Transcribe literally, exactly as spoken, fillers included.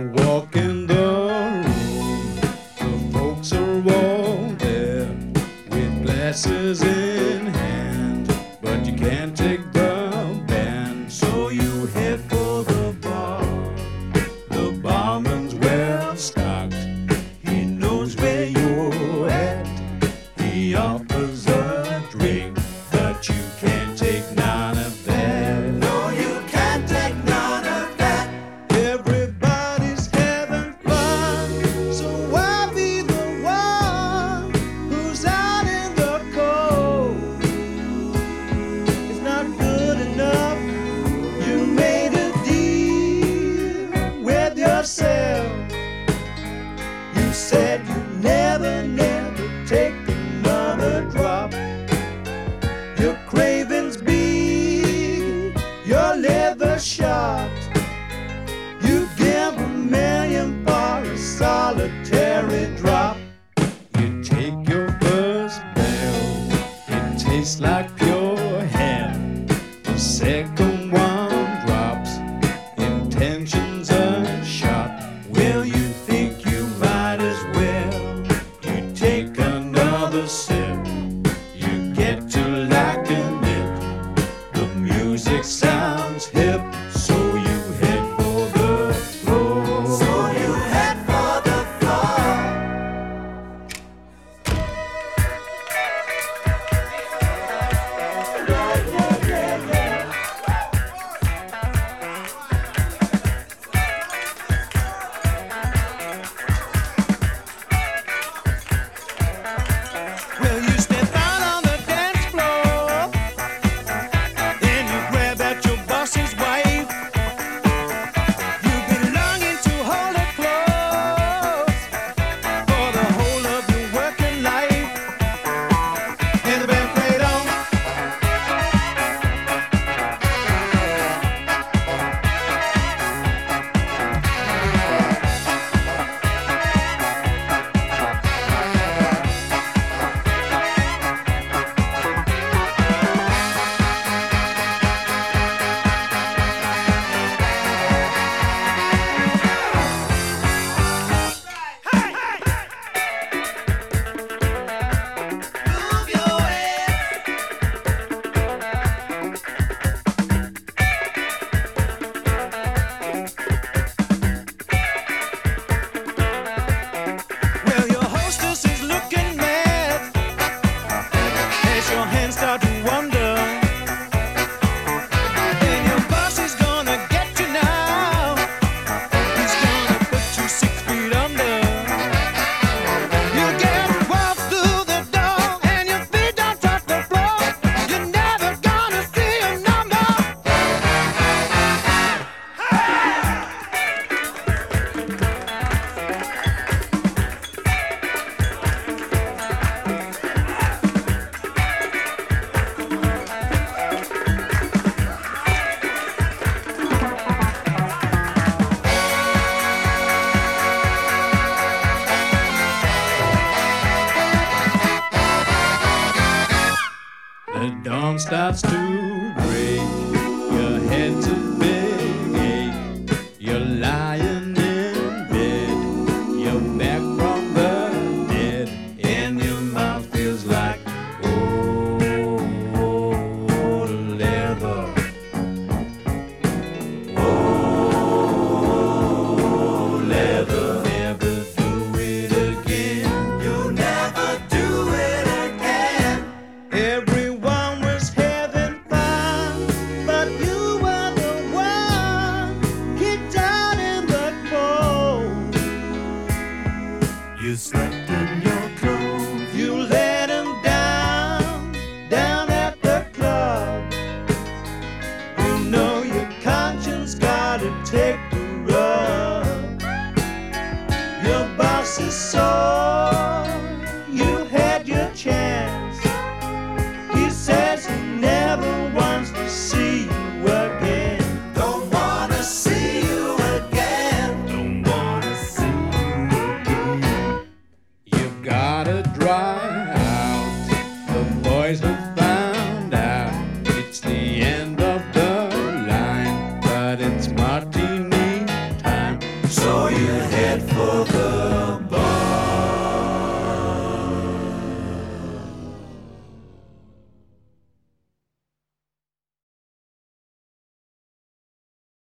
walk in the room, the folks are all there with glasses in hand, but you can't take the band, so you head for the bar. The barman's well stocked, he knows where you're at. He offers a drink, but you can't take none of that. No, you can't take none of that. Everybody's having fun, so why be the one who's out in the cold? It's not good enough. You made a deal with yourself. You said you'd never, never take another drop. Your craving's big, your liver shot. You give a million for a solitary drop. You take your first barrel, it tastes like pure hell. The second one drops, intentions unshot. Well, you think you might as well. You take another sip, you get to liking it. The music sounds hip, so you head for the floor. So you head for the floor. Well, you step out on the dance floor, then you grab at your boss's wife. You've been longing to hold her close for the whole of your working life. And the band played on. Move your head. Well, your hostess is looking mad as your hands start to wander. And your boss is gonna get you now. He's gonna put you six feet under. You get walk through the door and your feet don't touch the floor. You're never gonna see a number. The dawn starts to break, your head's a big ache. You're lying in bed, you're back from the dead, and your mouth feels like old leather. Old leather. Never do it again. You'll never do it again. Everyone was having fun, but you were the one kicked out in the cold. You slept in your clothes. You let him down, down at the club. You know your conscience gotta take the rub. Your boss is so